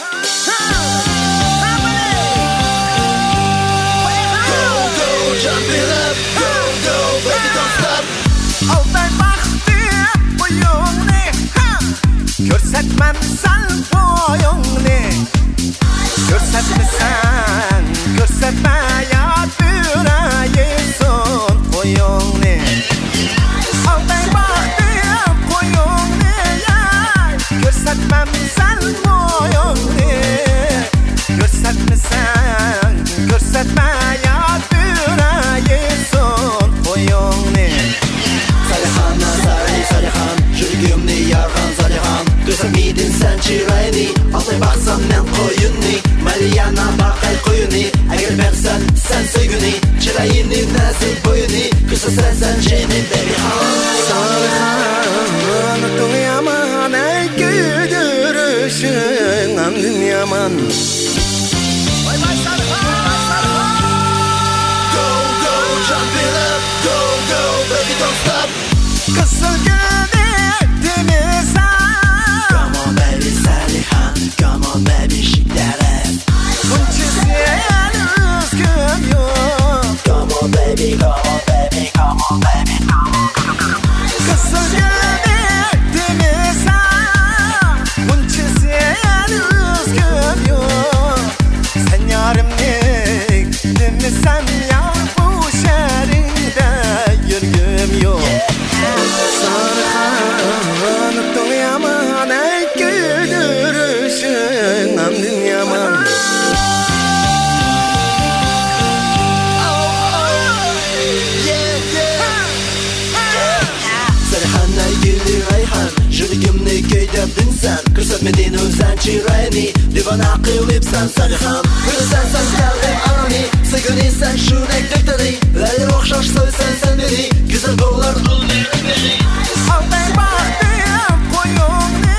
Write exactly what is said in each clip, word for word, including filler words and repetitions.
Görsatmam sal boyungni Görsatmasan Görsatmayat bürayesun boyungni Alday baktım boyungni Görsatmam sal boyungni Görsatmasan Görsatmayat bürayesun boyungni Salihana saray Salihan Jürgümni yargan Salihan Göstermedin sen çirayni Altay baksam men koyunni Maliyana bakay koyuni Eğer versen sen söygüni Çirayini nazik boyuni Kısa sen sen cenin Berihan Salihan Unutun yaman Ey güldürüşün Andın yaman Vay vay Salihan Go go jump it up Go go baby don't stop Kısıl gülüktü Come on baby Salihan Come on baby shake that ass Bunca sen üzgün yok Come on baby come on baby Come on baby Kısıl gülüktü Bunca sen üzgün yok Sen yarimlik demesem ya Bu şehrinde yürgüm yok Sarıhan unuttum yaman Ey güldürüşün andın yaman Salihan'a gülü Rayhan Jürgümni köyderdin sen Göstermedin özen çirayni Divana kıyılıpsan Salihan Hürsen sen geldim anani Sıgın sen şunek dökteri Lali okşaş söylesen sen beni Güzel bollar ol beni beni Alday baktım koyungni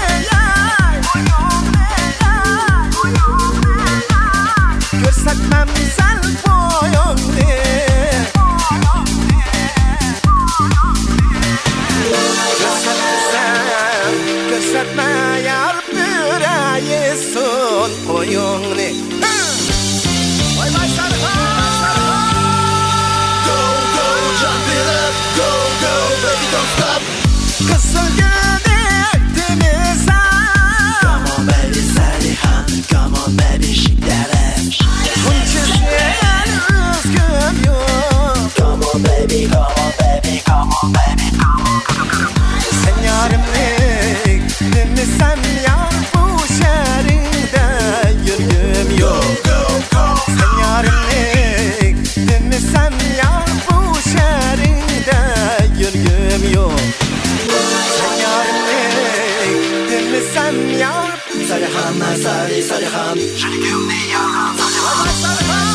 Görsatmam sal boyungni Görsatmasan Görsatma yar bürayesun boyungni Vay vay Salihan Go go jump it up Go go baby don't stop Kısıl gülüktü Come on baby Salihan Come on baby shake that ass Bunca sen üzgün yok Come on baby come on baby Come on baby Sen yarimlik demesem ya Bu şehrinde yürgüm yok Sen yarimlik demesem ya Bu şehrinde yürgüm yok Sen yarimlik demesem ya Salihanlar Salih Salihan Jürgümni yargan Salihan